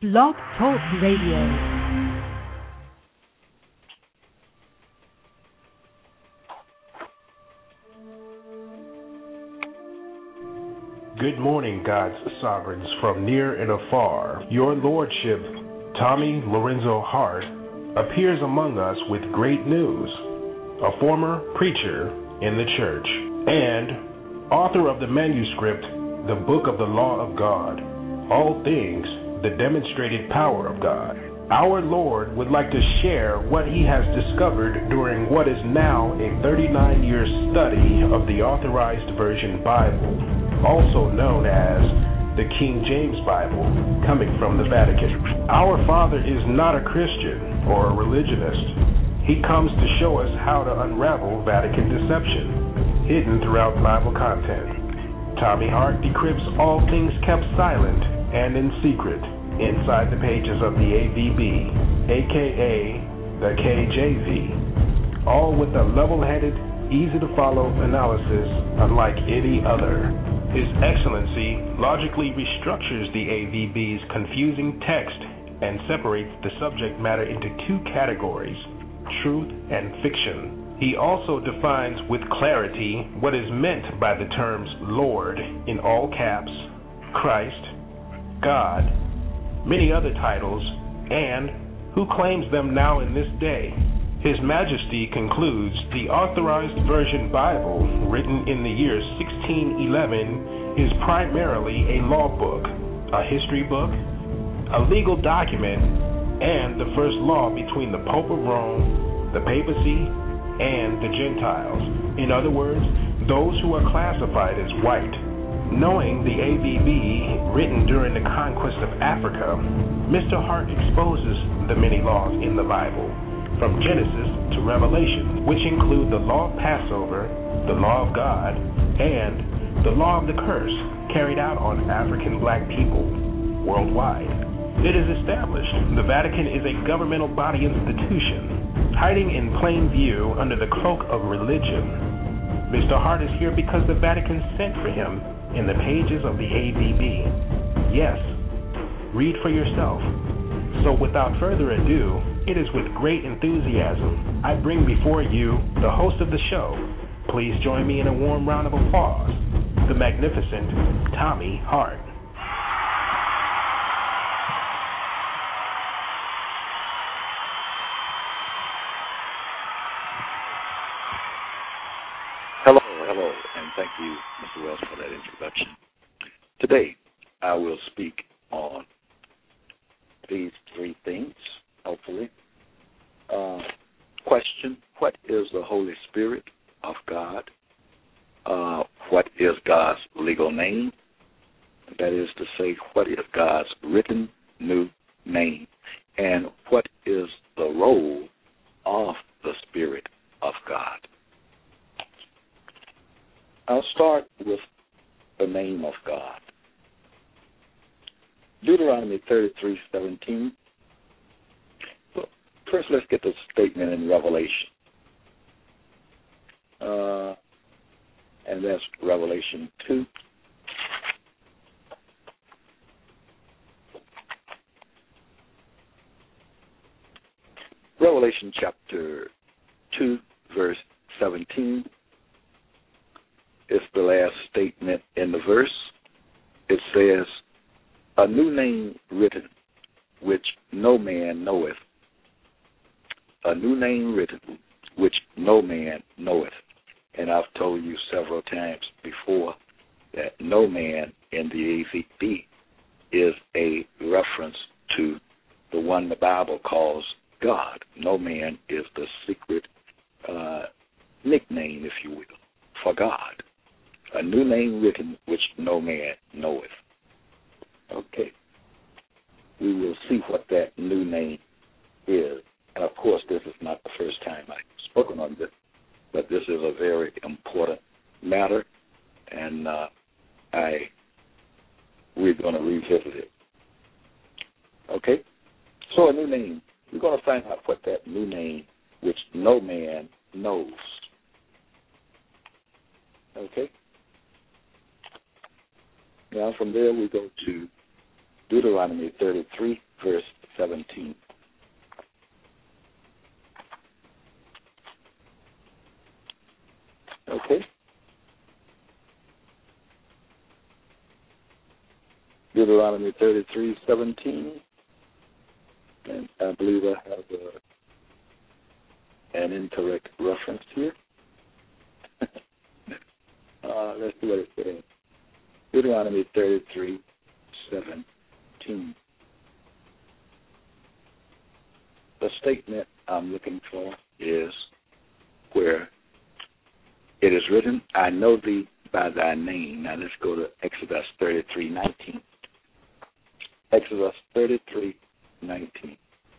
Blog Talk Radio. Good morning, God's sovereigns from near and afar. Your Lordship, Tommy Lorenzo Hart, appears among us with great news. A former preacher in the church and author of the manuscript, The Book of the Law of God, All Things, the Demonstrated Power of God. Our Lord would like to share what he has discovered during what is now a 39-year study of the Authorized Version Bible, also known as the King James Bible, coming from the Vatican. Our Father is not a Christian or a religionist. He comes to show us how to unravel Vatican deception, hidden throughout Bible content. Tommy Hart decrypts all things kept silent and in secret inside the pages of the AVB, aka the KJV, all with a level-headed, easy-to-follow analysis unlike any other. His Excellency logically restructures the AVB's confusing text and separates the subject matter into two categories, truth and fiction. He also defines with clarity what is meant by the terms Lord in all caps, Christ, God, many other titles, and who claims them now in this day. His Majesty concludes the Authorized Version Bible, written in the year 1611, is primarily a law book, a history book, a legal document, and the first law between the Pope of Rome, the papacy, and the Gentiles. In other words, those who are classified as white. Knowing the AVB written during the conquest of Africa, Mr. Hart exposes the many laws in the Bible, from Genesis to Revelation, which include the law of Passover, the law of God, and the law of the curse carried out on African black people worldwide. It is established the Vatican is a governmental body institution, hiding in plain view under the cloak of religion. Mr. Hart is here because the Vatican sent for him in the pages of the AVB. Yes, read for yourself. So without further ado, it is with great enthusiasm I bring before you the host of the show. Please join me in a warm round of applause, the magnificent Tommy Hart. Hello, and thank you, Mr. Wells, for that introduction. Today, I will speak on these three things, hopefully. Question, what is the Holy Spirit of God? What is God's legal name? That is to say, what is God's written new name? And what is the role of the Spirit of God? I'll start with the name of God. Deuteronomy 33:17. Well, first, let's get the statement in Revelation. And that's Revelation 2. Revelation chapter 2, verse 17. It's the last statement in the verse. It says, a new name written, which no man knoweth. A new name written, which no man knoweth. And I've told you several times before that no man in the AVB is a reference to the one the Bible calls God. No man is the secret nickname, if you will, for God. A new name written, which no man knoweth. Okay. We will see what that new name is. And, of course, this is not the first time I've spoken on this, but this is a very important matter, and we're going to revisit it. Okay? So a new name. We're going to find out what that new name, which no man knows. Okay? Now, from there, we go to Deuteronomy 33, verse 17. Okay? Deuteronomy 33, 17. And I believe I have an incorrect reference here. Let's see what it says. Deuteronomy 33, 17. The statement I'm looking for is where it is written, I know thee by thy name. Now let's go to Exodus 33, 19. Exodus 33, 19.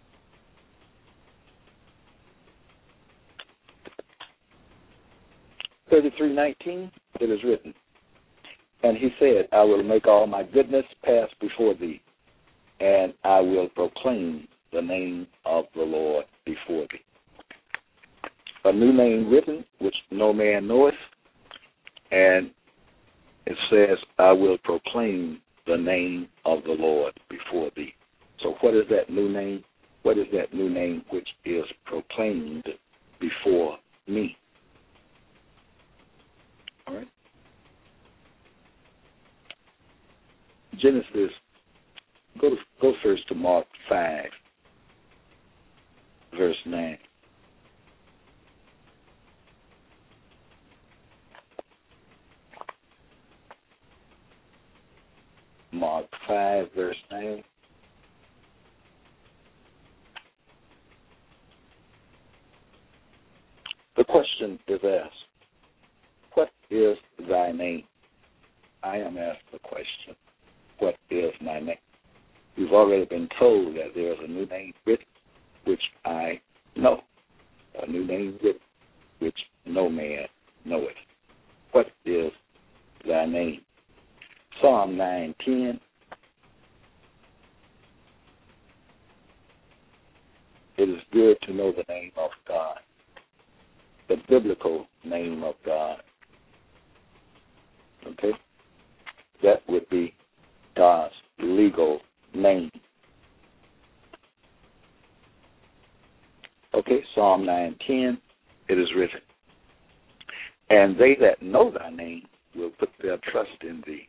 It is written, and he said, I will make all my goodness pass before thee, and I will proclaim the name of the Lord before thee. A new name written, which no man knoweth, and it says, I will proclaim the name of the Lord before thee. So what is that new name? What is that new name which is proclaimed before me? All right. Genesis, go first to Mark 5, verse 9. Mark 5, verse 9. The question is asked, what is thy name? I am asked the question, what is my name? You've already been told that there is a new name written, which I know. A new name written, which no man knoweth. What is thy name? Psalm 9:10. It is good to know the name of God, the biblical name of God. Okay? That would be God's legal name. Okay, Psalm 9:10, it is written, and they that know thy name will put their trust in thee.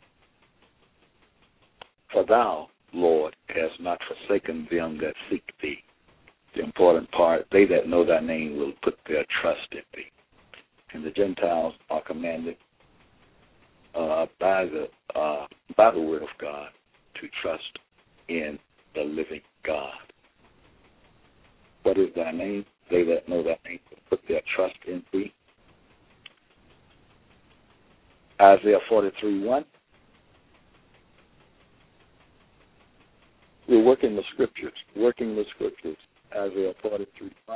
For thou, Lord, hast not forsaken them that seek thee. The important part, they that know thy name will put their trust in thee. And the Gentiles are commanded by the word of God to trust in the living God. What is thy name? They that know thy name will put their trust in thee. Isaiah 43:1. We're working the scriptures. Isaiah 43:1.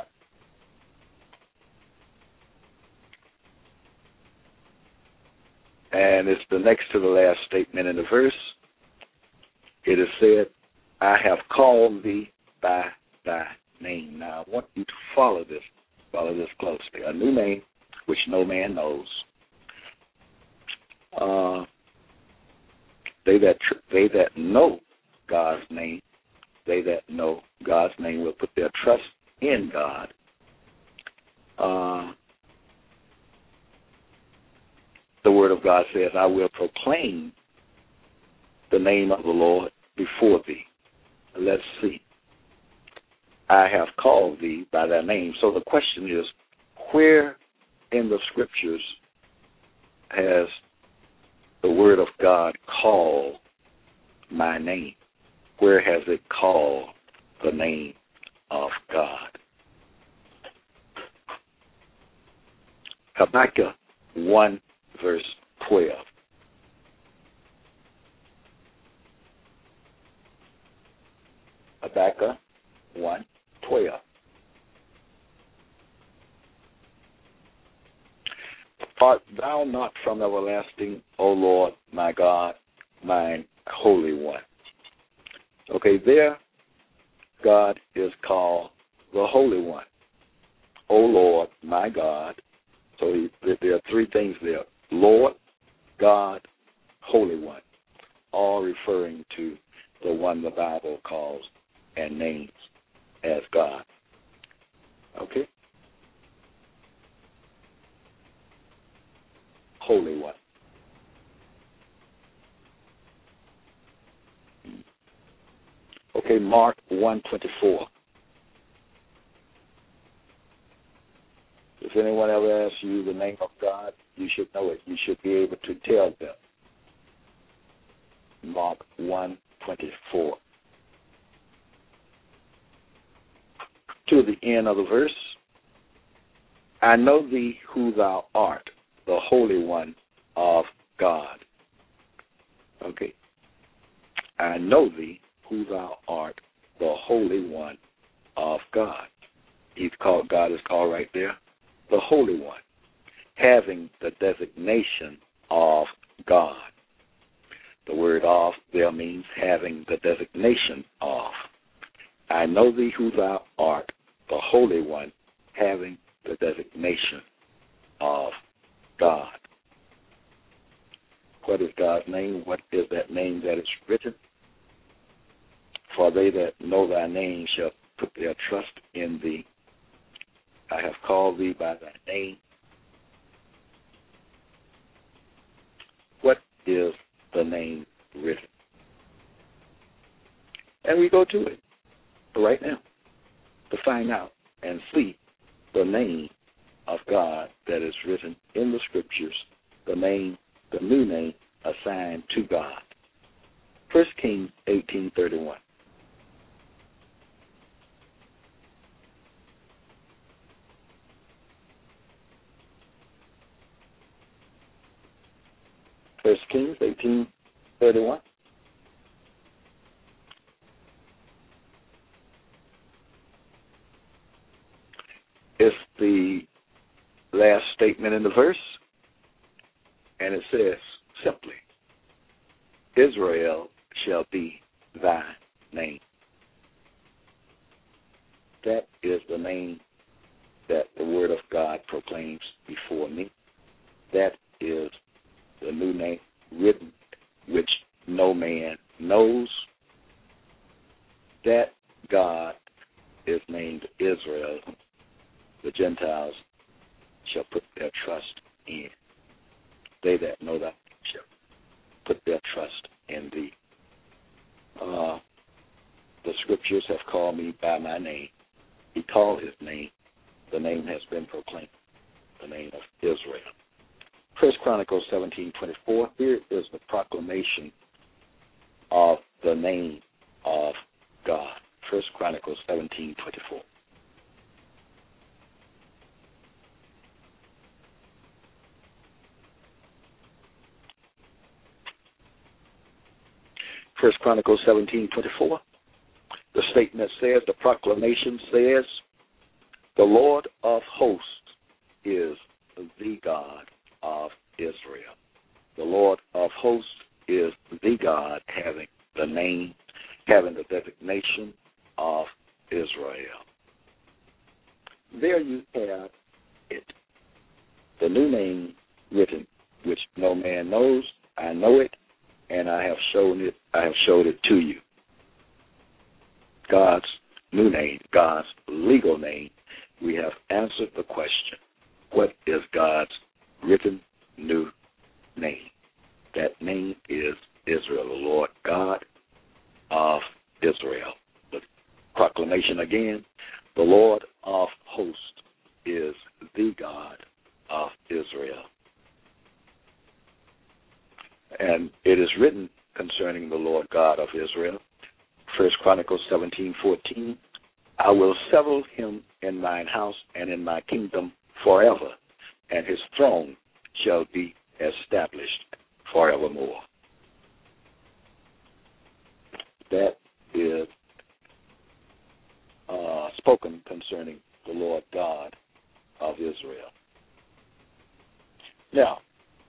And it's the next to the last statement in the verse. It is said, I have called thee by thy name. Now, I want you to follow this closely. A new name, which no man knows. They that know God's name, they that know God's name will put their trust in God. The word of God says, I will proclaim the name of the Lord before thee. Let's see. I have called thee by thy name. So the question is, where in the scriptures has the word of God called my name? Where has it called the name of God? Habakkuk 1, verse 12. Habakkuk 1:12. Art thou not from everlasting, O Lord, my God, mine Holy One? Okay, there, God is called the Holy One. O Lord, my God. So there are three things there. Lord, God, Holy One, all referring to the one the Bible calls and names as God. Okay? Holy One. Okay, Mark 1:24. If anyone ever asks you the name of God, you should know it. You should be able to tell them. Mark 1:24. To the end of the verse, I know thee who thou art, the Holy One of God. Okay. I know thee who thou art, the Holy One of God. God is called right there, the Holy One, having the designation of God. The word "of" there means having the designation of. I know thee who thou art, the Holy One, having the designation of God. What is God's name? What is that name that is written? For they that know thy name shall put their trust in thee. I have called thee by thy name. What is the name written? And we go to it right now to find out and see the name of God that is written in the Scriptures, the new name assigned to God. 1 Kings 18:31. First Kings 18:31. It's the last statement in the verse, and it says simply, Israel shall be thy name. That is the name that the Word of God proclaims before me. That is the new name written, which no man knows. That God is named Israel. The Gentiles shall put their trust in. They that know that shall put their trust in thee. The Scriptures have called me by my name. He called his name. The name has been proclaimed, the name of Israel. 1 Chronicles 17:24, here is the proclamation of the name of God. 1 Chronicles 17:24. First Chronicles 17:24. The statement says, the proclamation says, the Lord of hosts is the God of Israel. The Lord of hosts is the God having the name, having the designation of Israel. There you have it. The new name written, which no man knows. I know it, and I have shown it. I have showed it to you. God's new name, God's legal name. We have answered the question, what is God's written new name? That name is Israel, the Lord God of Israel. The proclamation again, the Lord of hosts is the God of Israel. And it is written concerning the Lord God of Israel, 1 Chronicles 17:14, I will settle him in mine house and in my kingdom forever, and his throne shall be established forevermore. That is spoken concerning the Lord God of Israel. Now,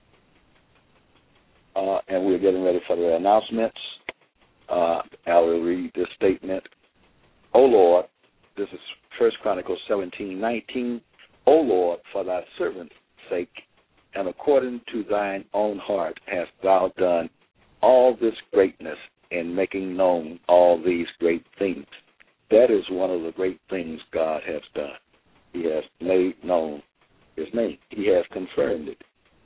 and we're getting ready for the announcements. I will read this statement. O Lord, this is 1 Chronicles 17:19. O Lord, for thy servant's sake, and according to thine own heart hast thou done all this greatness in making known all these great things. That is one of the great things God has done. He has made known his name. He has confirmed it.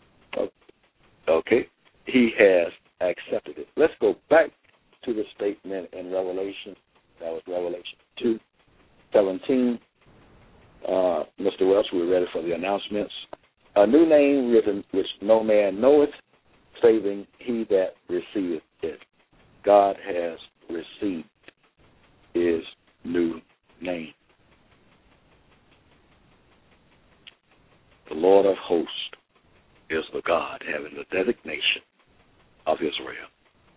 Okay? He has accepted it. Let's go back to the statement in Revelation. That was Revelation 2:17. Mr. Welch, we're ready for the announcements. A new name written which no man knoweth, saving he that receiveth it. God has received his new name. The Lord of hosts is the God having the designation of Israel.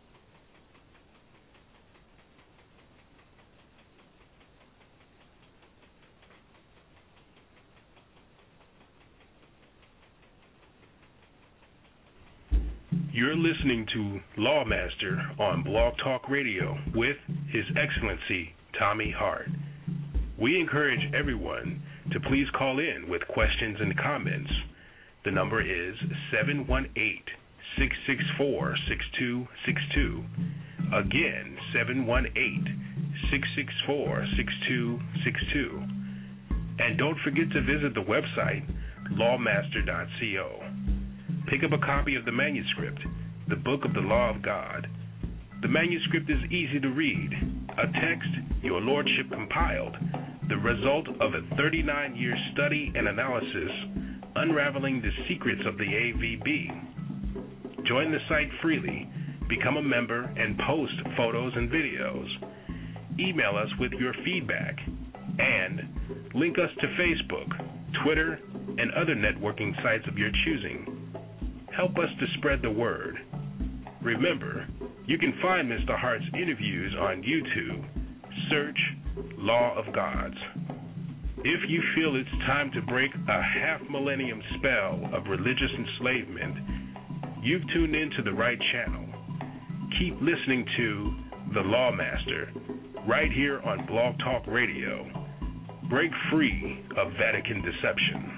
You're listening to Lawmaster on Blog Talk Radio with His Excellency Tommy Hart. We encourage everyone to please call in with questions and comments. The number is 718-664-6262. Again, 718-664-6262. And don't forget to visit the website, lawmaster.co. Pick up a copy of the manuscript, the Book of the Law of God. The manuscript is easy to read, a text your lordship compiled, the result of a 39-year study and analysis unraveling the secrets of the AVB. Join the site freely, become a member, and post photos and videos. Email us with your feedback, and link us to Facebook, Twitter, and other networking sites of your choosing. Help us to spread the word. Remember, you can find Mr. Hart's interviews on YouTube. Search Law of Gods. If you feel it's time to break a half-millennium spell of religious enslavement, you've tuned into the right channel. Keep listening to The Lawmaster right here on Blog Talk Radio. Break free of Vatican deception.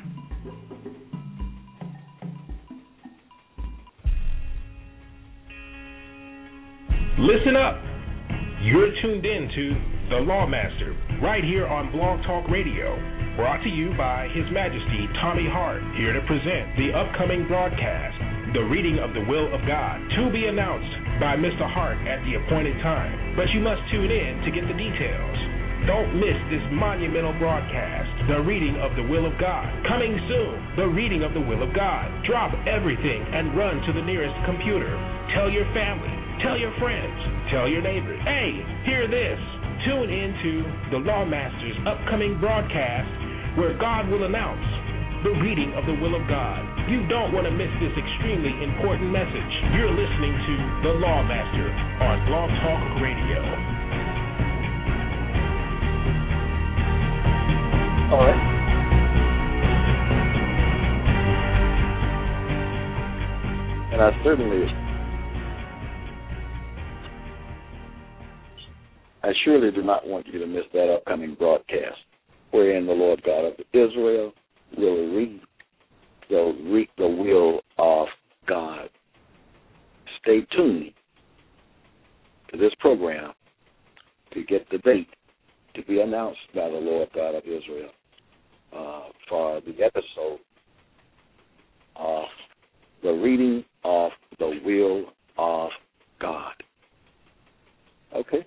Listen up. You're tuned in to The Lawmaster right here on Blog Talk Radio. Brought to you by His Majesty Tommy Hart, here to present the upcoming broadcast, The Reading of the Will of God, to be announced by Mr. Hart at the appointed time. But you must tune in to get the details. Don't miss this monumental broadcast, The Reading of the Will of God. Coming soon, The Reading of the Will of God. Drop everything and run to the nearest computer. Tell your family. Tell your friends. Tell your neighbors. Hey, hear this. Tune into the Lawmaster's upcoming broadcast where God will announce the reading of the will of God. You don't want to miss this extremely important message. You're listening to The Lawmaster on Blog Talk Radio. All right. And I surely do not want you to miss that upcoming broadcast, wherein the Lord God of Israel will read the will of God. Stay tuned to this program to get the date to be announced by the Lord God of Israel for the episode of the reading of the will of God. Okay?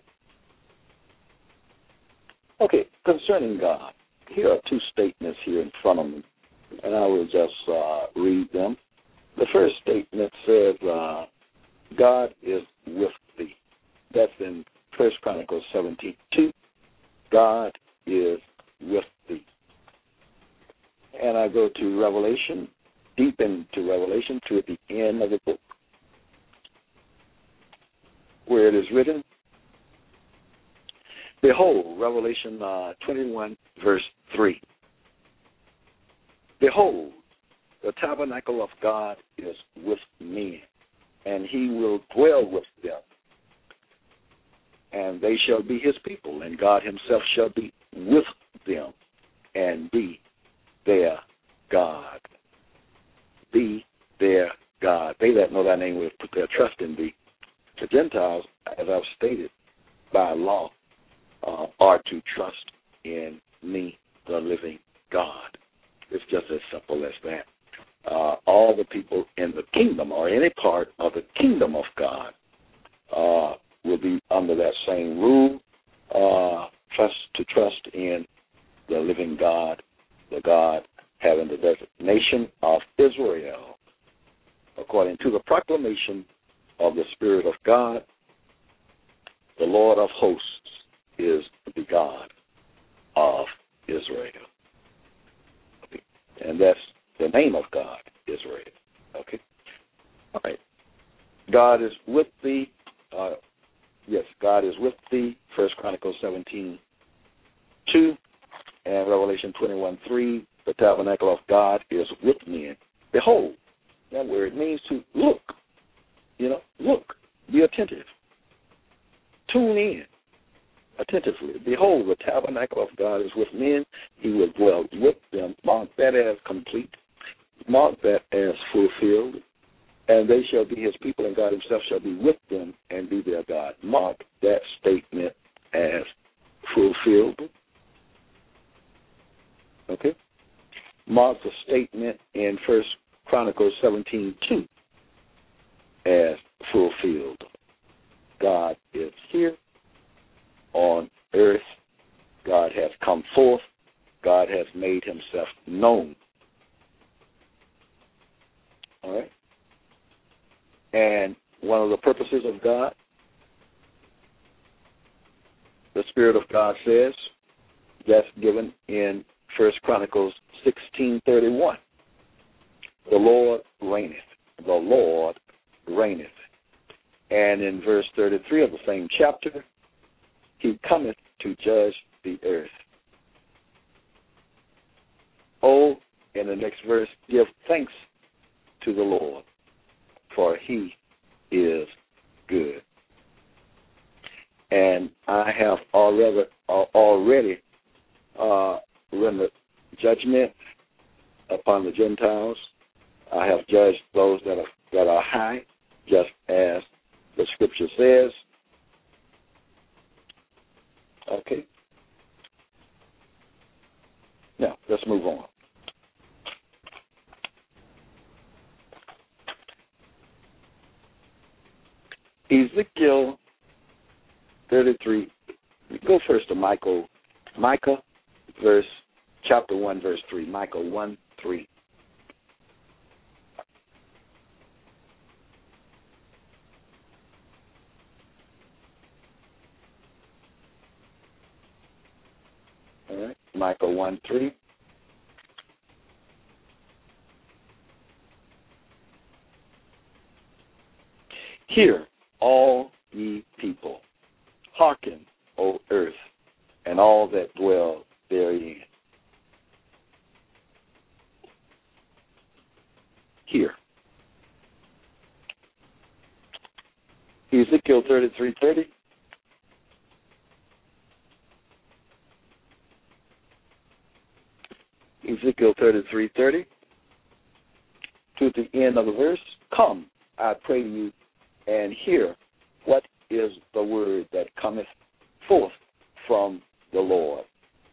Okay, concerning God, here are two statements here in front of me, and I will just read them. The first statement says, God is with thee. That's in 1 Chronicles 17:2. God is with thee. And I go to Revelation, deep into Revelation, to at the end of the book, where it is written, behold, Revelation 21, verse 3. Behold, the tabernacle of God is with men, and he will dwell with them. And they shall be his people, and God himself shall be with them and be their God. Be their God. They that know thy name will put their trust in thee. The Gentiles, as I've stated, by law, are to trust in me, the living God. It's just as simple as that. All the people in the kingdom or any part of the kingdom of God will be under that same rule, to trust in the living God, the God having the designation of Israel, according to the proclamation of the Spirit of God. The Lord of hosts is the God of Israel. Okay. And that's the name of God, Israel. Okay. All right. God is with thee. Yes, God is with thee. 1 Chronicles 17:2 and Revelation 21:3. The tabernacle of God is with men. Behold, that word means to look. Look, be attentive. Tune in attentively. Behold, the tabernacle of God is with men. He will dwell with them. Mark that as complete. Mark that as fulfilled. And they shall be his people, and God himself shall be with them and be their God. Mark that statement as fulfilled. Okay? Mark the statement in 1 Chronicles 17:2 as fulfilled. God is here on earth. God has come forth. God has made himself known. All right? And one of the purposes of God, the Spirit of God says, that's given in 1 Chronicles 16:31. The Lord reigneth. The Lord reigneth. And in verse 33 of the same chapter, he cometh to judge the earth. Oh, in the next verse, give thanks to the Lord, for he is good. And I have already rendered judgment upon the Gentiles. I have judged those that are high, just as the Scripture says. Okay. Now, let's move on. Ezekiel 33. We go first to Micah, chapter 1, verse 3. Micah 1:3. All right, Micah 1:3. Hear, all ye people, hearken, O earth, and all that dwell therein. Hear. Ezekiel 33:30. Ezekiel 33:30. To the end of the verse, come, I pray you, and hear what is the word that cometh forth from the Lord.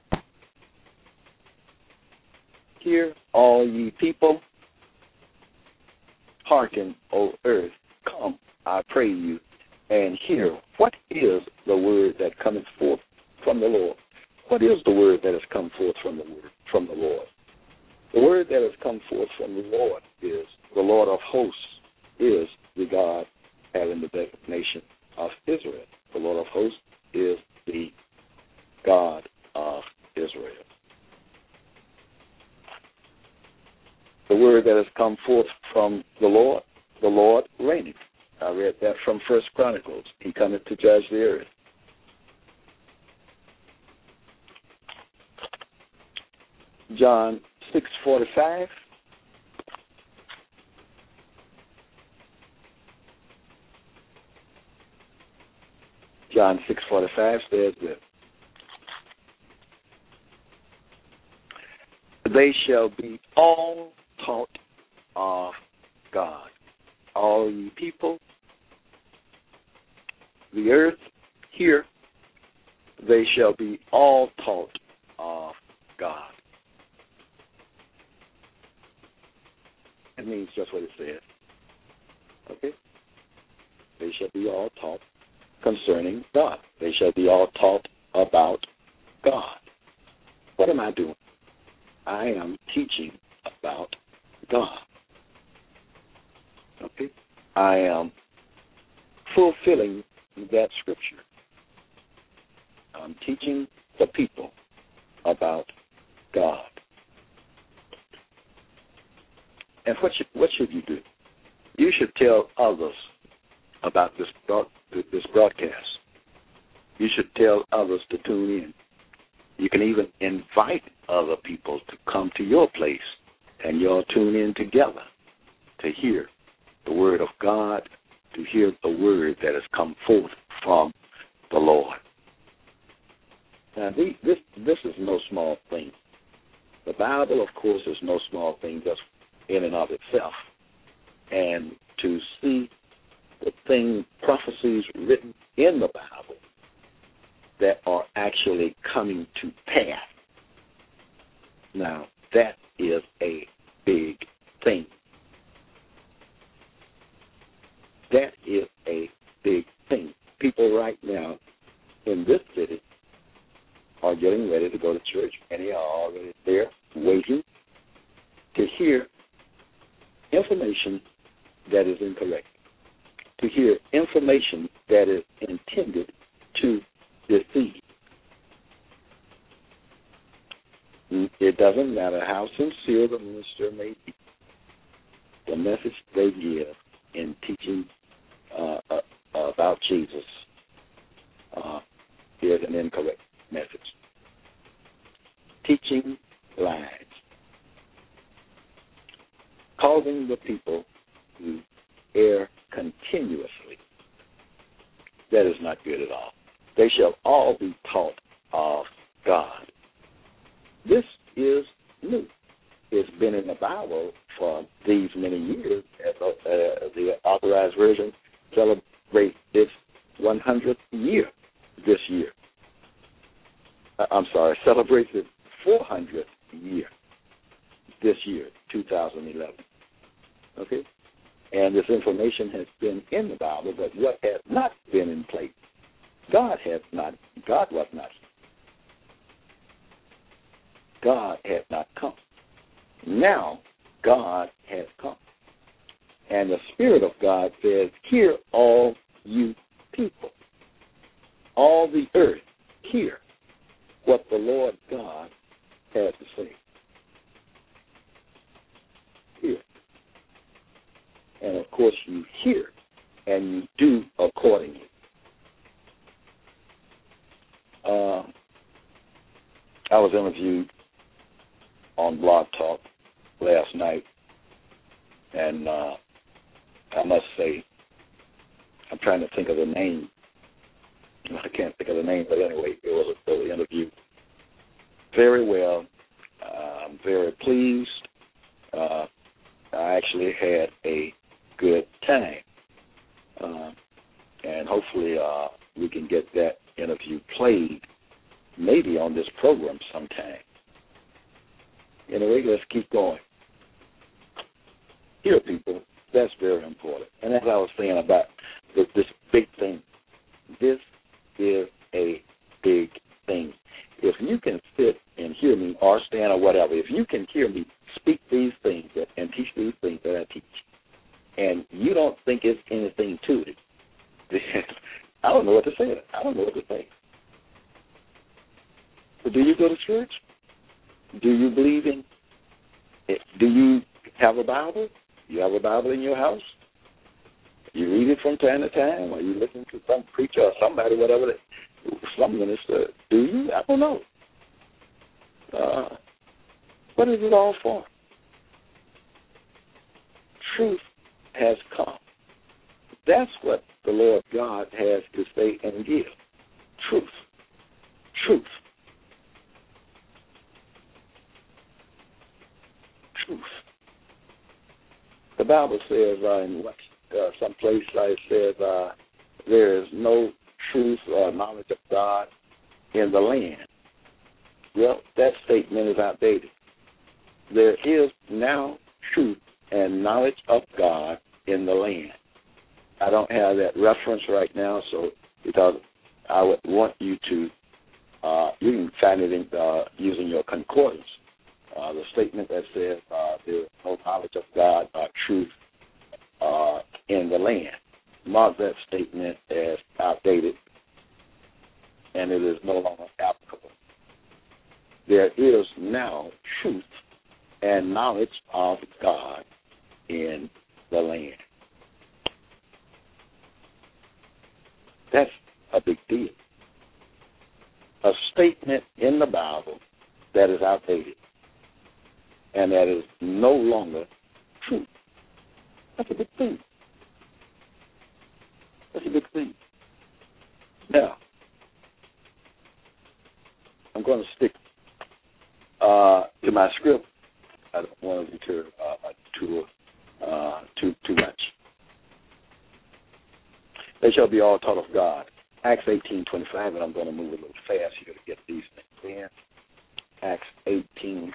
Hear, all ye people, hearken, O earth, come, I pray you, and hear what is the word that cometh forth from the Lord. What is the word that has come forth from the Lord? The word that has come forth from the Lord is the Lord of hosts is the God having the designation of Israel. The Lord of hosts is the God of Israel. The word that has come forth from the Lord reigneth. I read that from 1 Chronicles. He cometh to judge the earth. John 6:45. John 6:45 says that they shall be all taught of God. All ye people, the earth, here, they shall be all taught of God. It means just what it says. Okay? They shall be all taught concerning God. They shall be all taught about God. What am I doing? I am teaching about God. Okay? I am fulfilling that scripture. I'm teaching the people about God. And what should you do? You should tell others about this broadcast. You should tell others to tune in. You can even invite other people to come to your place, and you'll tune in together to hear the word of God, to hear the word that has come forth from the Lord. Now, this is no small thing. The Bible, of course, is no small thing just in and of itself. And to see the prophecies written in the Bible that are actually coming to pass, now, that is a big thing. That is a big thing. People right now in this city are getting ready to go to church. Many are already there waiting to hear information that is incorrect, to hear information that is intended to deceive. It doesn't matter how sincere the minister may be. The message they give in teaching about Jesus is an incorrect message. Teaching lies, causing the people to err continuously. That is not good at all. They shall all be taught of God. This is new. It's been in the Bible for these many years. The Authorized Version celebrates its 100th year this year. Celebrates its 400th year this year, 2011. Okay? And this information has been in the Bible, but what has not been in place? God was not here. God had not come. Now, God has come. And the Spirit of God says, hear all you people, all the earth, hear what the Lord God has to say. Hear. And, of course, you hear and you do accordingly. I was interviewed on Blog Talk last night, and I must say, I'm trying to think of the name. I can't think of the name, but anyway, it was an interview. Very well. I'm very pleased. I actually had a good time. And hopefully we can get that interview played maybe on this program sometime. Anyway, let's keep going. Hear people, that's very important. And as I was saying about this big thing, this is a big thing. If you can sit and hear me or stand or whatever, if you can hear me speak these things and teach these things that I teach, and you don't think it's anything to it, I don't know what to say. I don't know what to say. So do you go to church? Do you believe in it? Do you have a Bible? You have a Bible in your house? You read it from time to time, or you listen to some preacher or somebody, whatever, some minister. Do you? I don't know. What is it all for? Truth has come. That's what the Lord God has to say and give. Truth. Truth. Truth. The Bible says in some place it says there is no truth or knowledge of God in the land. Well, that statement is outdated. There is now truth and knowledge of God in the land. I don't have that reference right now, so because I would want you to, you can find it in, using your concordance. The statement that says there is no knowledge of God or truth in the land. Mark that statement as outdated, and it is no longer applicable. There is now truth and knowledge of God in the land. That's a big deal. A statement in the Bible that is outdated and that is no longer true. That's a big thing. That's a big thing. Now, I'm going to stick to my script. I don't want to deter too much. They shall be all taught of God. Acts 18:25, and I'm going to move a little fast here to get these things in. Acts 18:25.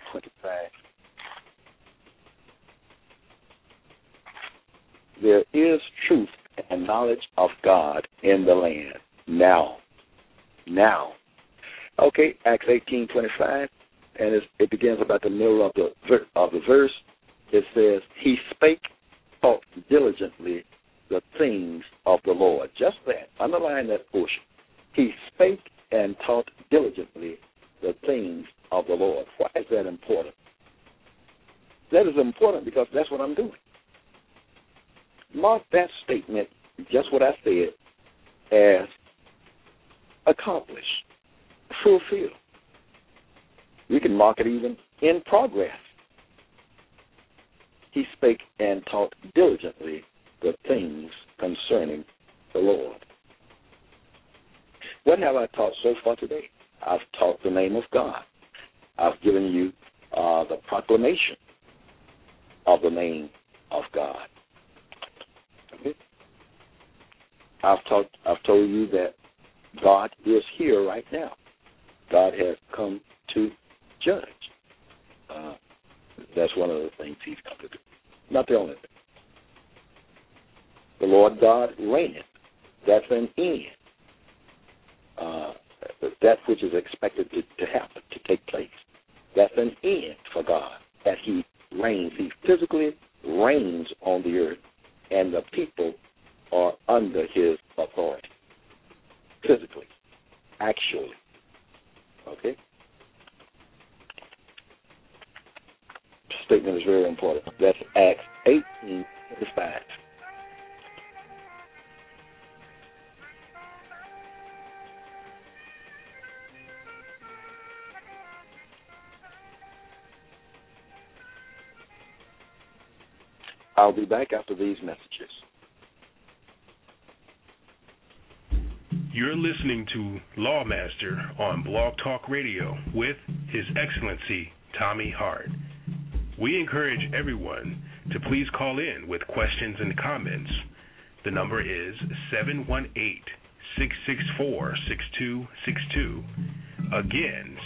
There is truth and knowledge of God in the land now. Now. Okay, Acts 18:25, and it begins about the middle of the verse. It says, he spake, taught diligently the things of the Lord. Just that. Underline that portion. He spake and taught diligently the things of the Lord. Why is that important? That is important because that's what I'm doing. Mark that statement, just what I said, as accomplished, fulfilled. We can mark it even in progress. He spake and taught diligently the things concerning the Lord. What have I taught so far today? I've taught the name of God. I've given you the proclamation of the name of God. Okay? I've told you that God is here right now. God has come to judge. That's one of the things he's come to do. Not the only thing. The Lord God reigneth. That's an end. That which is expected to happen, to take place. That's an end for God, that he reigns. He physically reigns on the earth, and the people are under his authority. Physically. Actually. Okay? Statement is very important. That's Acts 18:25. I'll be back after these messages. You're listening to Lawmaster on Blog Talk Radio with His Excellency Tommy Hart. We encourage everyone to please call in with questions and comments. The number is 718-664-6262. Again,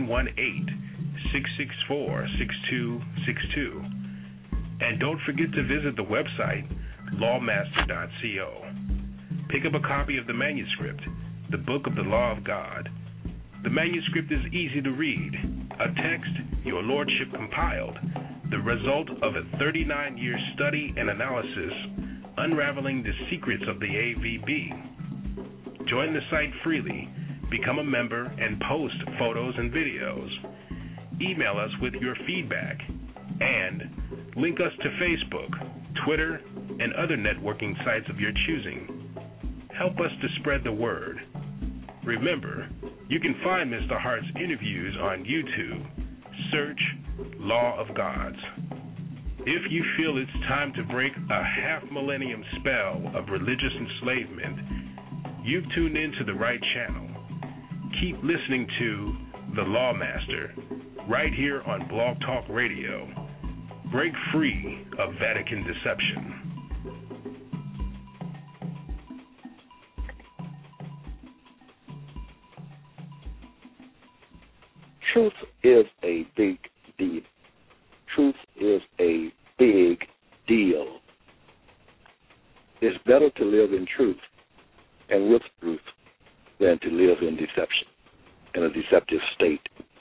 718-664-6262. And don't forget to visit the website, lawmaster.co. Pick up a copy of the manuscript, the Book of the Law of God. The manuscript is easy to read, a text your lordship compiled, the result of a 39-year study and analysis unraveling the secrets of the AVB. Join the site freely, become a member, and post photos and videos. Email us with your feedback, and link us to Facebook, Twitter, and other networking sites of your choosing. Help us to spread the word. Remember, you can find Mr. Hart's interviews on YouTube. Search Law of Gods. If you feel it's time to break a half-millennium spell of religious enslavement, you've tuned into the right channel. Keep listening to The Lawmaster right here on Blog Talk Radio. Break free of Vatican deception. Truth is a big deal. Truth is a big deal. It's better to live in truth and with truth than to live in deception, in a deceptive state.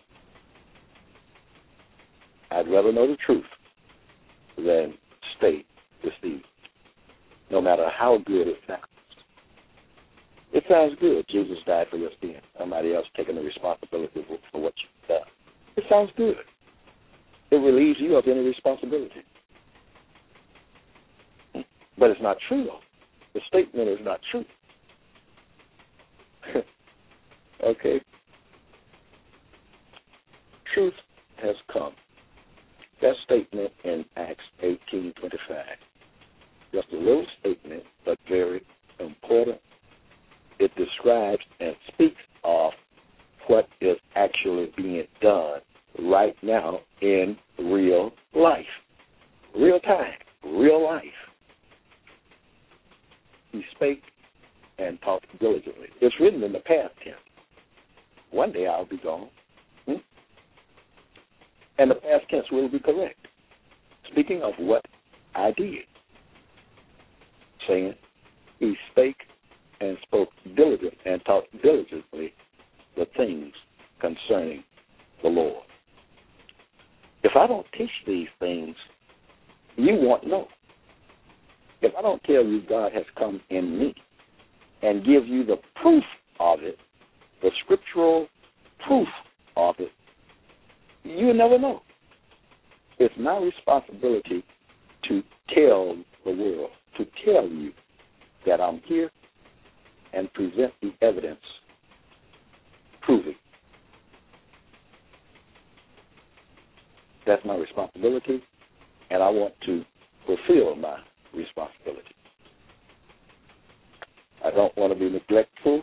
I'd rather know the truth than stay deceived, no matter how good it sounds. It sounds good. Jesus died for your sin. Somebody else taking the responsibility for what you've done. It sounds good. It relieves you of any responsibility. But it's not true, though. The statement is not true. Okay? Truth has come. That statement in Acts 18:25. Just a little statement, but very important. It describes and speaks of what is actually being done right now in real life. Real time, real life. He spake and talked diligently. It's written in the past tense. One day I'll be gone. And the past tense will be correct. Speaking of what I did. Saying, he spake and spoke diligently and taught diligently the things concerning the Lord. If I don't teach these things, you won't know. If I don't tell you God has come in me and give you the proof of it, the scriptural proof of it, you never know. It's my responsibility to tell the world, to tell you that I'm here and present the evidence proving. That's my responsibility, and I want to fulfill my responsibility. I don't want to be neglectful.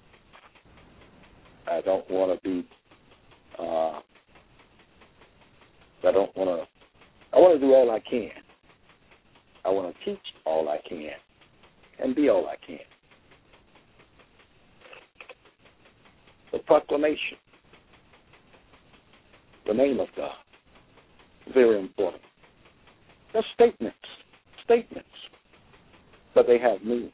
I don't want to be, I want to do all I can. I want to teach all I can and be all I can. The proclamation, the name of God, very important. They're statements, but they have meaning.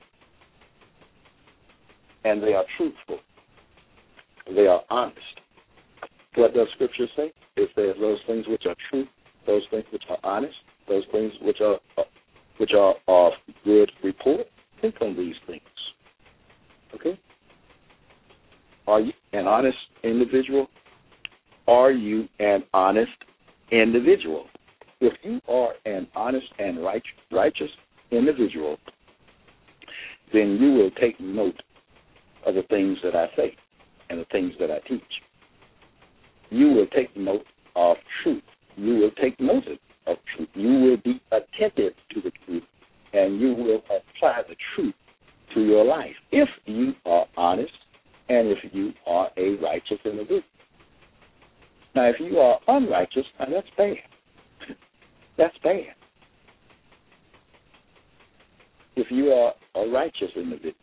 And they are truthful. They are honest. What does Scripture say? It says those things which are true, those things which are honest, those things which are of good report. Think on these things. Okay? Are you an honest individual? Are you an honest individual? If you are an honest and righteous individual, then you will take note of the things that I say and the things that I teach. You will take note of truth. You will take notice of truth. You will be attentive to the truth, and you will apply the truth to your life if you are honest and if you are a righteous individual. Now, if you are unrighteous, now that's bad. That's bad. If you are a righteous individual,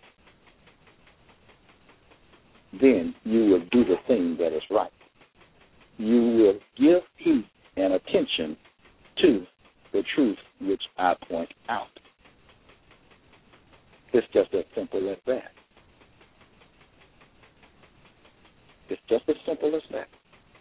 then you will do the thing that is right. You will give heed and attention to the truth which I point out. It's just as simple as that. It's just as simple as that.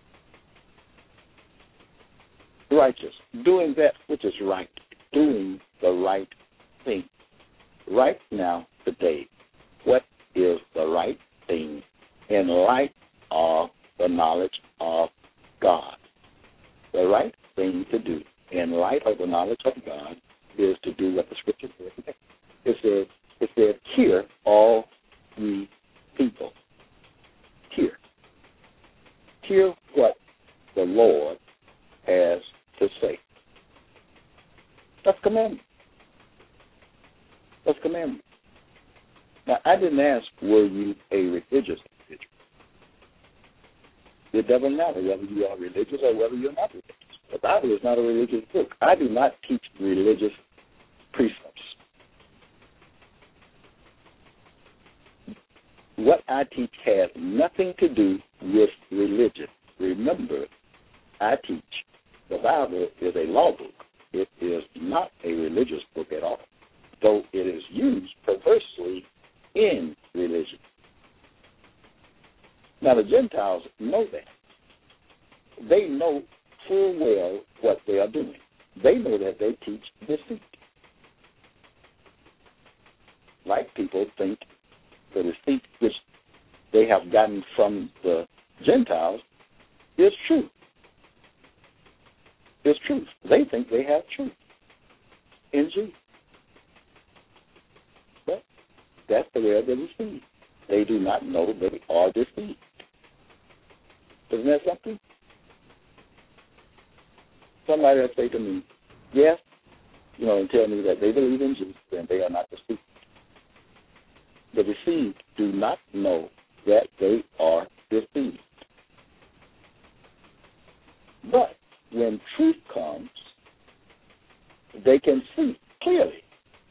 Righteous, doing that which is right, doing the right thing. Right now, today, what is the right thing in light of the knowledge of God? The right thing to do in light of the knowledge of God is to do what the Scripture says. It says, hear all ye people. Hear. Hear what the Lord has to say. That's commandment. That's commandment. Now, I didn't ask, were you a religious individual? It doesn't matter whether you are religious or whether you're not religious. The Bible is not a religious book. I do not teach religious precepts. What I teach has nothing to do with religion. Remember, I teach the Bible is a law book. It is not a religious book at all, though it is used perversely in religion. Now, the Gentiles know that. They know full well what they are doing. They know that they teach deceit. Like people think the deceit which they have gotten from the Gentiles is true. It's truth. They think they have truth in Jesus. But that's the way they're deceived. They do not know they are deceived. Isn't that something? Somebody will say to me, yes, and tell me that they believe in Jesus and they are not deceived. The deceived do not know that they are deceived. But when truth comes, they can see clearly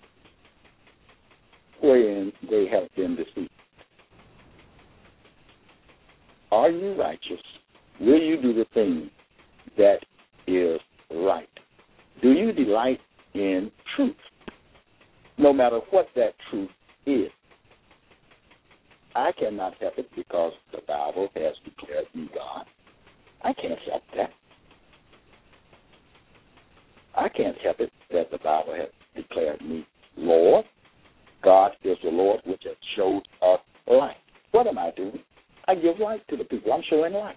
wherein they have been deceived. Are you righteous? Will you do the thing that is right? Do you delight in truth, no matter what that truth is? I cannot help it because the Bible has declared me God. I can't help that. I can't help it that the Bible has declared me Lord. God is the Lord which has showed us light. What am I doing? I give light to the people. I'm showing light.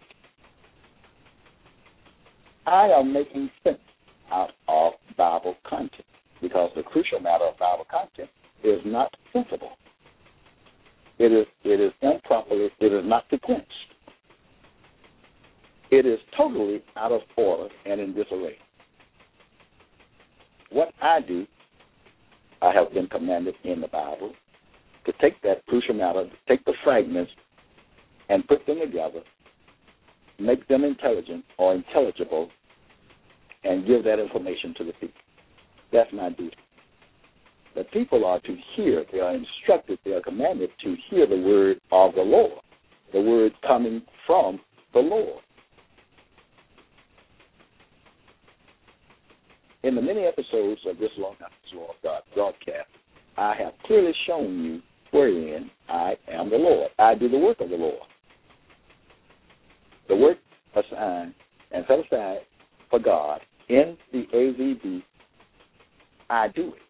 I am making sense out of Bible content because the crucial matter of Bible content is not sensible. It is improperly, it is not sequenced. It is totally out of order and in disarray. What I do, I have been commanded in the Bible to take that crucial matter, take the fragments and put them together, make them intelligent or intelligible, and give that information to the people. That's my duty. The people are to hear, they are instructed, they are commanded to hear the word of the Lord, the word coming from the Lord. In the many episodes of this Law of God broadcast, I have clearly shown you wherein I am the Lord. I do the work of the Lord. The work assigned and set aside for God in the AVB, I do it.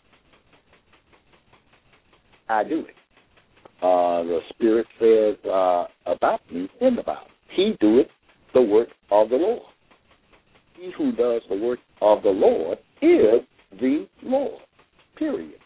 I do it. The Spirit says about me in the Bible. He doeth the work of the Lord. He who does the work of the Lord is the Lord, period.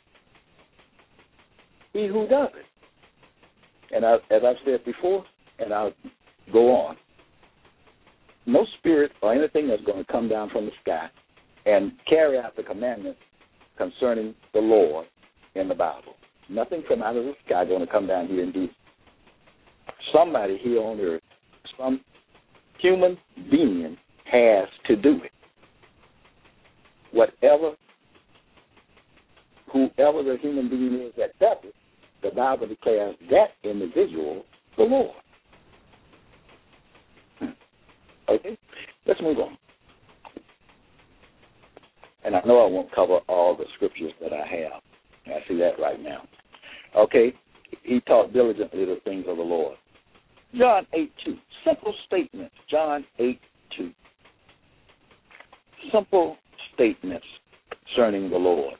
He who does it. And as I've said before, and I'll go on, no spirit or anything that's going to come down from the sky and carry out the commandments concerning the Lord in the Bible. Nothing from out of the sky going to come down here and do. Somebody here on earth, some human being has to do it. Whoever the human being is that does it, the Bible declares that individual the Lord. Okay, let's move on. And I know I won't cover all the scriptures that I have. I see that right now. Okay, he taught diligently the things of the Lord. John 8:2, simple statements. John 8:2, simple statements concerning the Lord.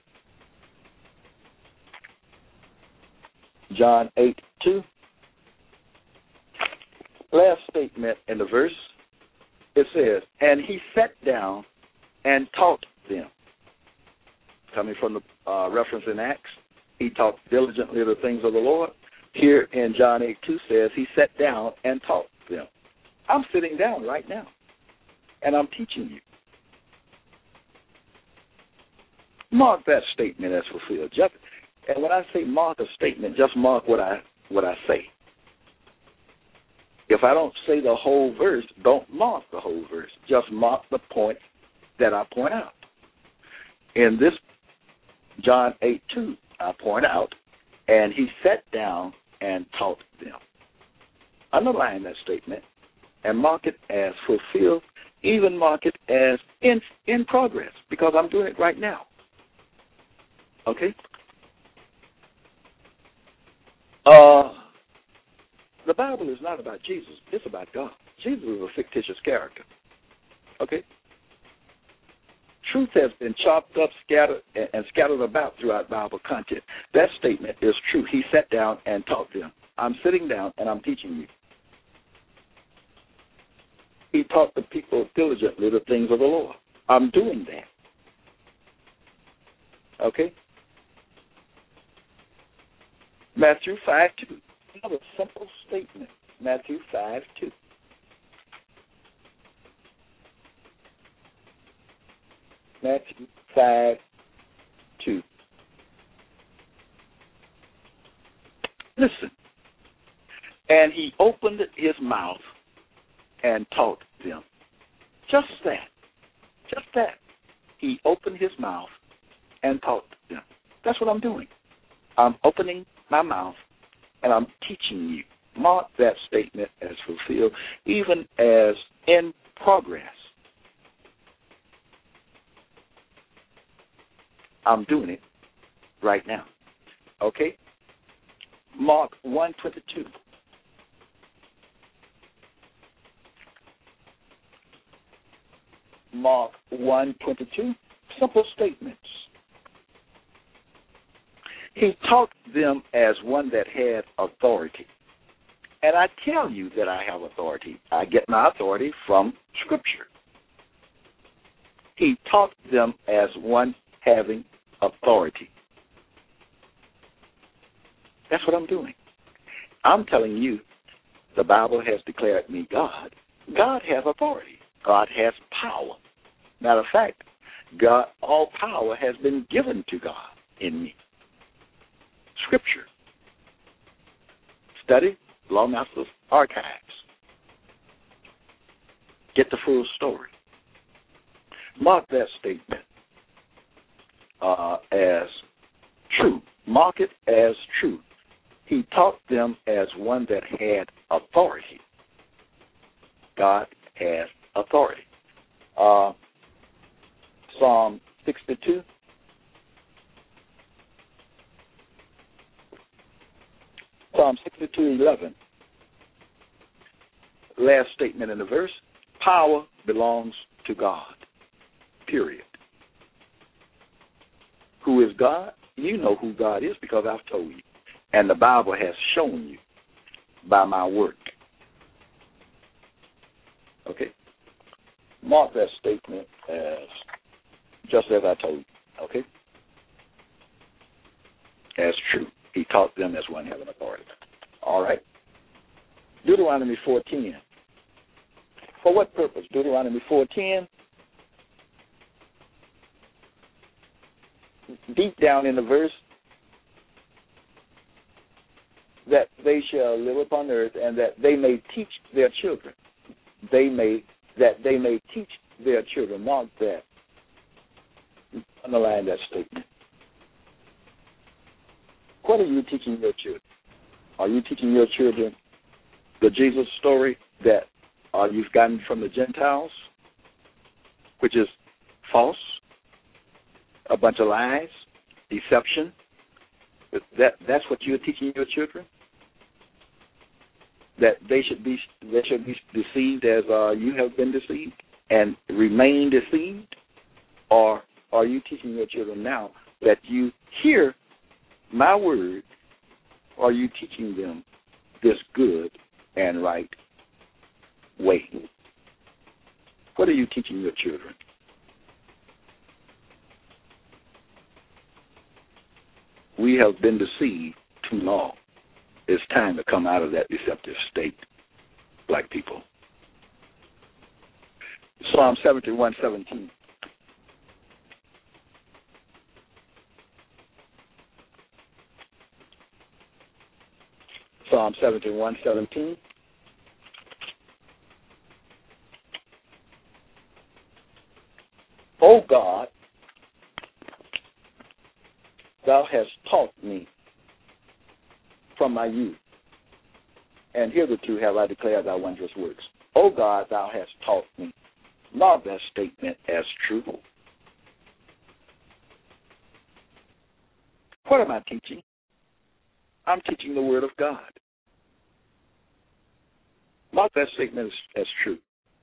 John 8:2, last statement in the verse, it says, and he sat down and taught them. Coming from the reference in Acts, he taught diligently the things of the Lord. Here in John 8:2 says he sat down and taught them. I'm sitting down right now, and I'm teaching you. Mark that statement as fulfilled. And when I say mark a statement, just mark what I say. If I don't say the whole verse, don't mark the whole verse. Just mark the point that I point out. In this John 8:2, I point out, and he sat down and taught them. Underline that statement and mark it as fulfilled Even mark it as in progress, because I'm doing it right now. Okay? The Bible is not about Jesus. It's about God. Jesus is a fictitious character. Okay? Truth has been chopped up, scattered about throughout Bible content. That statement is true. He sat down and taught them. I'm sitting down and I'm teaching you. He taught the people diligently the things of the Lord. I'm doing that. Okay? Matthew 5:2. Another simple statement. Matthew 5:2. Matthew 5:2. Listen. And he opened his mouth and taught them. Just that. Just that. He opened his mouth and taught them. That's what I'm doing. I'm opening my mouth and I'm teaching you. Mark that statement as fulfilled, even as in progress. I'm doing it right now. Okay? Mark 1:22. Mark 1:22. Simple statements. He taught them as one that had authority. And I tell you that I have authority. I get my authority from Scripture. He taught them as one having authority. That's what I'm doing. I'm telling you, the Bible has declared me God. God has authority. God has power. Matter of fact, God, all power has been given to God in me. Scripture. Study Lawmaster's Archives. Get the full story. Mark that statement as true. Mark it as true. He taught them as one that had authority. God has authority. Psalm 62. Psalm 62:11. Last statement in the verse. Power belongs to God. Period. Who is God? You know who God is because I've told you. And the Bible has shown you by my work. Okay? Mark that statement as just as I told you. Okay? As true. He taught them as one having authority. All right? Deuteronomy 4:10. For what purpose? Deuteronomy 4:10. Deep down in the verse, that they shall live upon earth and that they may teach their children. That they may teach their children. Mark that. Underline that statement. What are you teaching your children? Are you teaching your children the Jesus story that you've gotten from the Gentiles, which is false, a bunch of lies, deception? That's what you're teaching your children? That they should be deceived as you have been deceived and remain deceived? Or are you teaching your children now that you hear my word? Are you teaching them this good and right way? What are you teaching your children? We have been deceived too long. It's time to come out of that deceptive state, black people. Psalm 71:17. Psalm 71:17. O God, thou hast taught me from my youth, and hitherto have I declared thy wondrous works. O God, thou hast taught me. Mark that statement as true. What am I teaching? I'm teaching the Word of God. Mark that statement as true.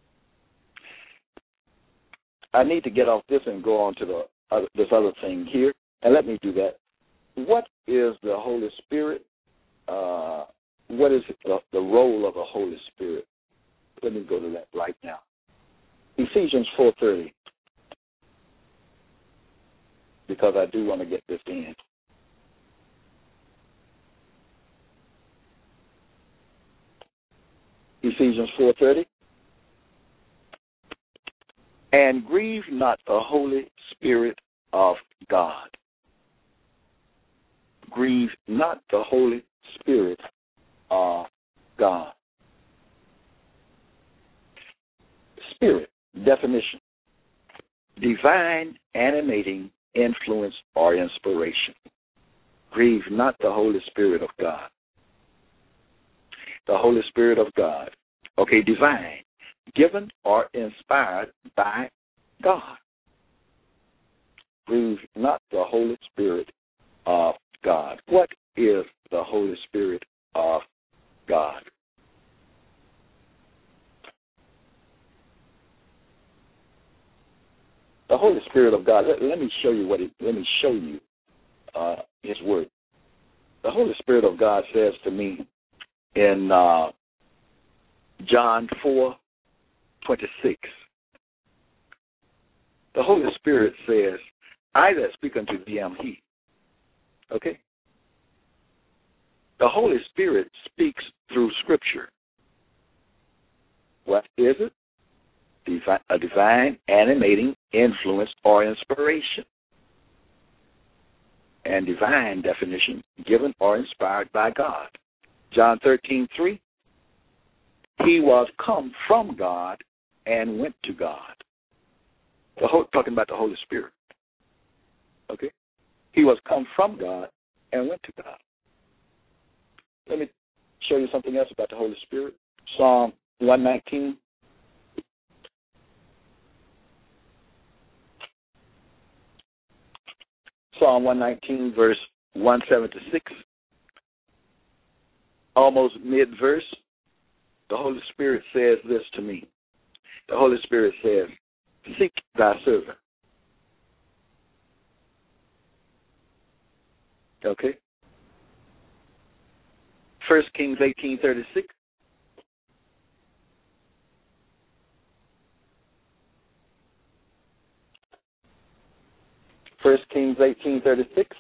I need to get off this and go on to this other thing here, and let me do that. What is the Holy Spirit? What is the role of the Holy Spirit? Let me go to that right now. Ephesians 4:30, because I do want to get this in. Ephesians 4:30. And grieve not the Holy Spirit of God. Grieve not the Holy Spirit of God. Spirit, definition: divine, animating influence or inspiration. Grieve not the Holy Spirit of God. The Holy Spirit of God. Okay, divine, given or inspired by God. Grieve not the Holy Spirit of God. What is the Holy Spirit of God? The Holy Spirit of God. Let me show you His word. The Holy Spirit of God says to me in John 4:26. The Holy Spirit says, "I that speak unto thee am He." Okay. The Holy Spirit speaks through Scripture. What is it? A divine, animating influence or inspiration. And divine definition, given or inspired by God. John 13:3. He was come from God and went to God. Talking about the Holy Spirit. Okay? He was come from God and went to God. Let me show you something else about the Holy Spirit. Psalm 119. Psalm 119, verse 176. Almost mid-verse, the Holy Spirit says this to me. The Holy Spirit says, "Seek thy servant." Okay? 1 Kings 18:36. First Kings 18:36.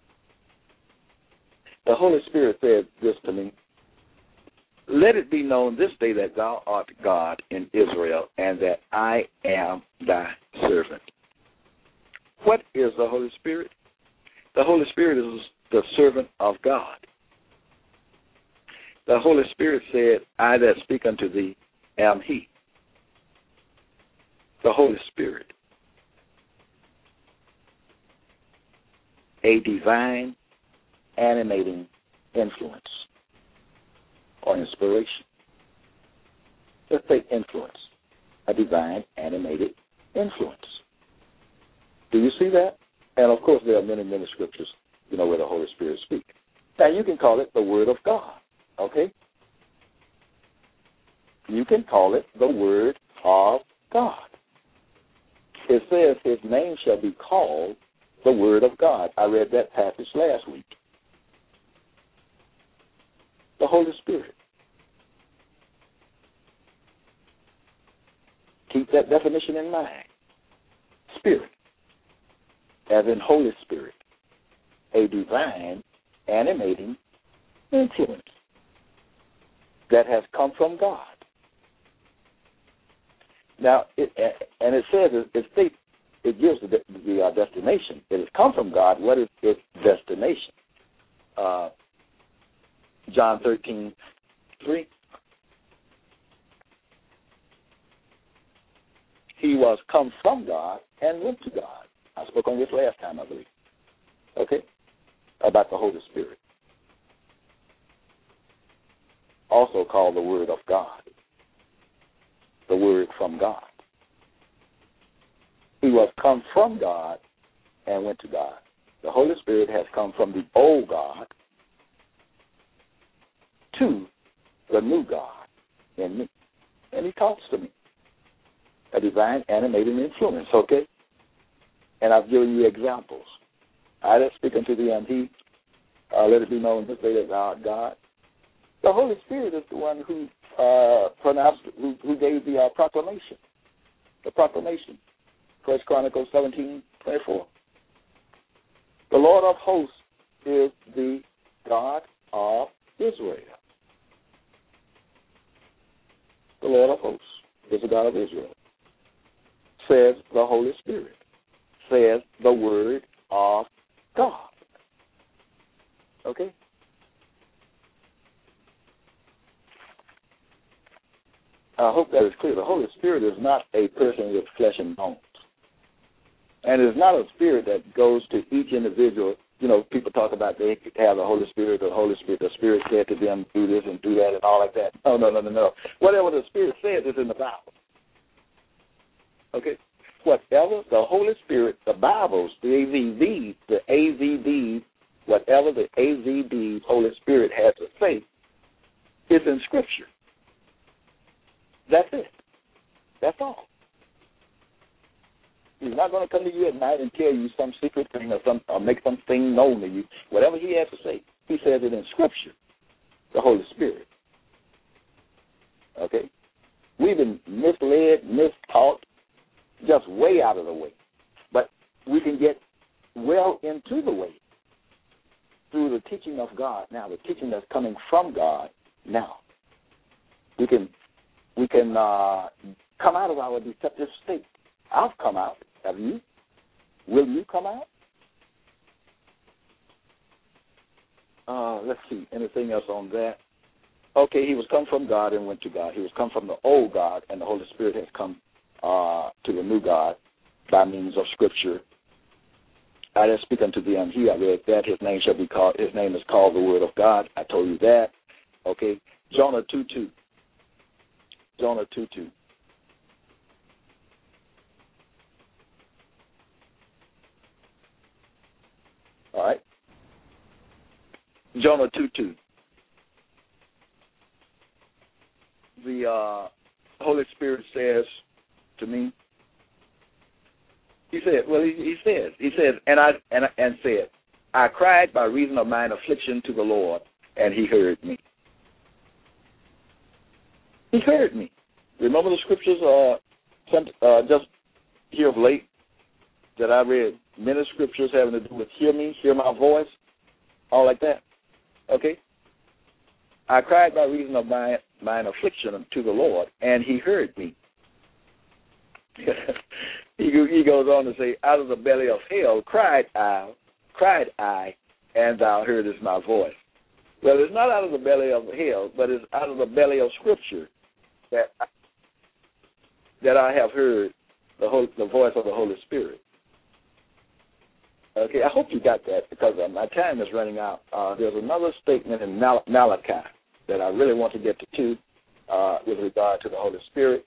The Holy Spirit said this to me. "Let it be known this day that thou art God in Israel, and that I am thy servant." What is the Holy Spirit? The Holy Spirit is the servant of God. The Holy Spirit said, "I that speak unto thee am He." The Holy Spirit. A divine, animating influence or inspiration. Let's say influence. A divine, animated influence. Do you see that? And, of course, there are many, many scriptures, where the Holy Spirit speaks. Now, you can call it the Word of God, okay? You can call it the Word of God. It says His name shall be called the Word of God. I read that passage last week. The Holy Spirit. Keep that definition in mind. Spirit, as in Holy Spirit, a divine, animating influence that has come from God. Now, it says, it gives the destination. It has come from God. What is its destination? John 13:3. He was come from God and went to God. I spoke on this last time, I believe. Okay? About the Holy Spirit. Also called the Word of God. The Word from God. He was come from God and went to God. The Holy Spirit has come from the old God to the new God in me. And he talks to me. A divine animating influence, okay? And I've given you examples. I let speak unto thee, and he let it be known this day that thou art God. The Holy Spirit is the one who who gave the proclamation. The proclamation. 1 Chronicles 17:24. The Lord of hosts is the God of Israel. The Lord of hosts is the God of Israel. Says the Holy Spirit. Says the Word of God. Okay? I hope that is clear. The Holy Spirit is not a person with flesh and bones. And it's not a spirit that goes to each individual. You know, people talk about they have the Holy Spirit, the Spirit said to them, do this and do that and all like that. No. Whatever the Spirit says is in the Bible. Okay? Whatever the Holy Spirit, the Bibles, the AZD, whatever the AZD Holy Spirit has to say is in Scripture. That's it. That's all. He's not going to come to you at night and tell you some secret thing or make something known to you. Whatever he has to say, he says it in Scripture, the Holy Spirit. Okay? We've been misled, mistaught, just way out of the way. But we can get well into the way through the teaching of God now, the teaching that's coming from God now. We can come out of our deceptive state. I've come out. Have you? Will you come out? Let's see. Anything else on that? Okay, he was come from God and went to God. He was come from the old God, and the Holy Spirit has come to the new God by means of Scripture. I didn't speak unto thee, and he I read that. His name shall be called. His name is called the Word of God. I told you that. Okay, Jonah 2:2. Jonah 2:2. All right. Jonah 2:2. The Holy Spirit says to me. He said, and said, I cried by reason of mine affliction to the Lord, and he heard me. He heard me. Remember the scriptures just here of late that I read? Many scriptures having to do with hear me, hear my voice, all like that. Okay? I cried by reason of mine affliction to the Lord, and he heard me. He goes on to say, out of the belly of hell cried I, and thou heardest my voice. Well, it's not out of the belly of hell, but it's out of the belly of Scripture that I have heard the voice of the Holy Spirit. Okay, I hope you got that because my time is running out. There's another statement in Malachi that I really want to get to with regard to the Holy Spirit.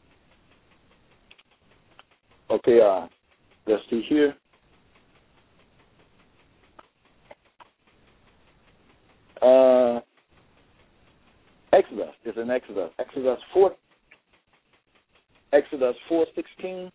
Okay, let's see here. Exodus is in Exodus. Exodus 4:16.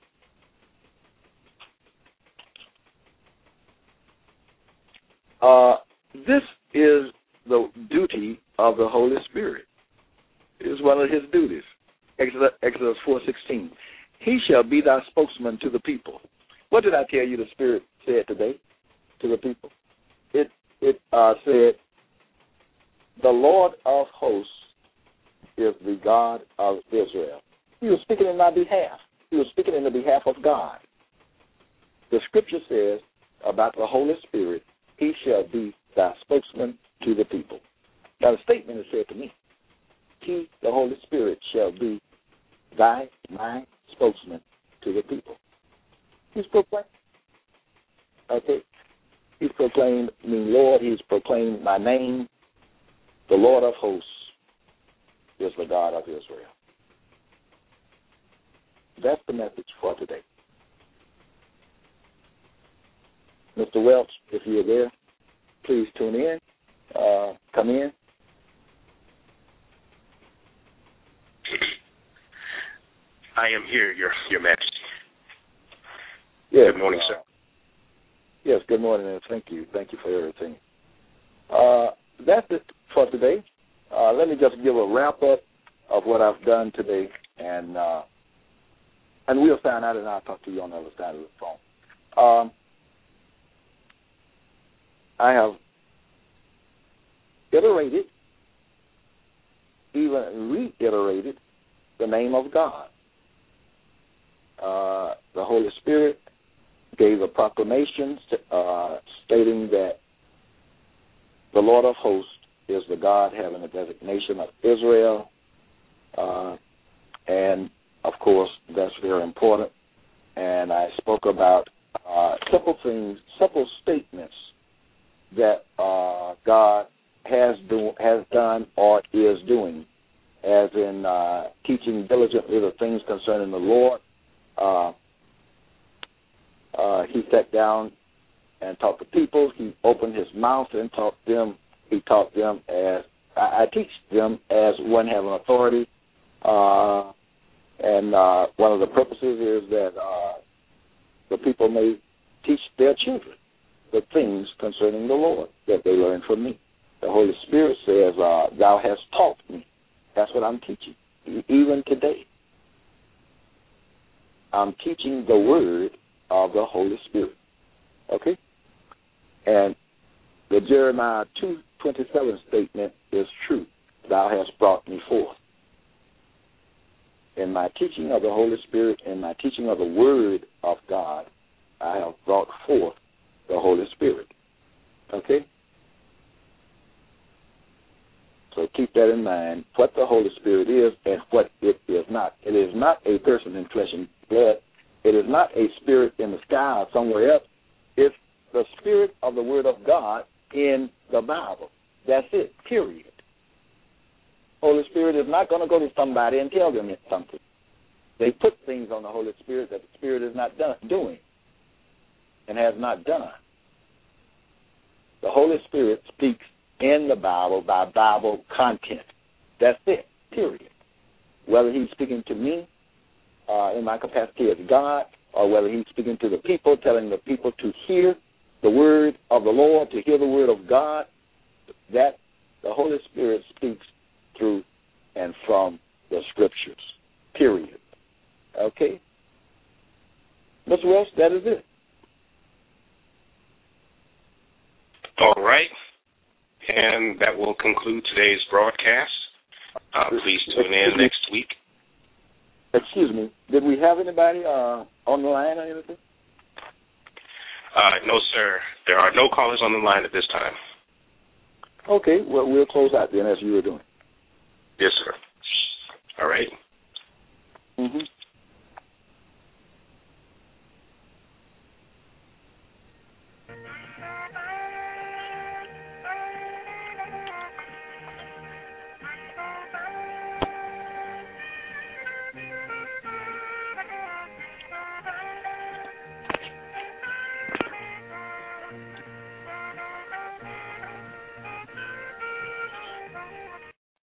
This is the duty of the Holy Spirit. It is one of his duties. Exodus 4:16. He shall be thy spokesman to the people. What did I tell you the Spirit said today to the people? It said, the Lord of hosts is the God of Israel. He was speaking in my behalf. He was speaking in the behalf of God. The Scripture says about the Holy Spirit, he shall be thy spokesman to the people. Now, the statement is said to me, he, the Holy Spirit, shall be my spokesman to the people. He's proclaimed. Okay. He's proclaimed me Lord. He's proclaimed my name. The Lord of hosts is the God of Israel. That's the message for today. Mr. Welch, if you're there, please tune in. Come in. I am here, Your Majesty. Yes, good morning, sir. Yes, good morning, and thank you. Thank you for everything. That's it for today. Let me just give a wrap-up of what I've done today, and we'll sign out, and I'll talk to you on the other side of the phone. I have iterated, even reiterated, the name of God. The Holy Spirit gave a proclamation stating that the Lord of hosts is the God having a designation of Israel, and, of course, that's very important. And I spoke about simple things, simple statements that God has done or is doing, as in teaching diligently the things concerning the Lord. He sat down and taught the people. He opened his mouth and taught them. He taught them as I teach them as one having authority. And one of the purposes is that the people may teach their children the things concerning the Lord that they learn from me. The Holy Spirit says, thou hast taught me. That's what I'm teaching, even today. I'm teaching the word of the Holy Spirit. Okay? And the Jeremiah 2:27 statement is true. Thou hast brought me forth. In my teaching of the Holy Spirit, in my teaching of the word of God, I have brought forth the Holy Spirit. Okay? So keep that in mind, what the Holy Spirit is and what it is not. It is not a person in flesh and blood. It is not a spirit in the sky or somewhere else. It's the spirit of the Word of God in the Bible. That's it, period. Holy Spirit is not going to go to somebody and tell them something. They put things on the Holy Spirit that the Spirit is not doing and has not done. The Holy Spirit speaks in the Bible by Bible content. That's it, period. Whether he's speaking to me in my capacity as God, or whether he's speaking to the people, telling the people to hear the word of the Lord, to hear the word of God, that the Holy Spirit speaks through and from the Scriptures, period. Okay? Mr. Welsh, that is it. All right. And that will conclude today's broadcast. Please tune in next week. Excuse me. Did we have anybody on the line or anything? No, sir. There are no callers on the line at this time. Okay. Well, we'll close out then as you were doing. Yes, sir.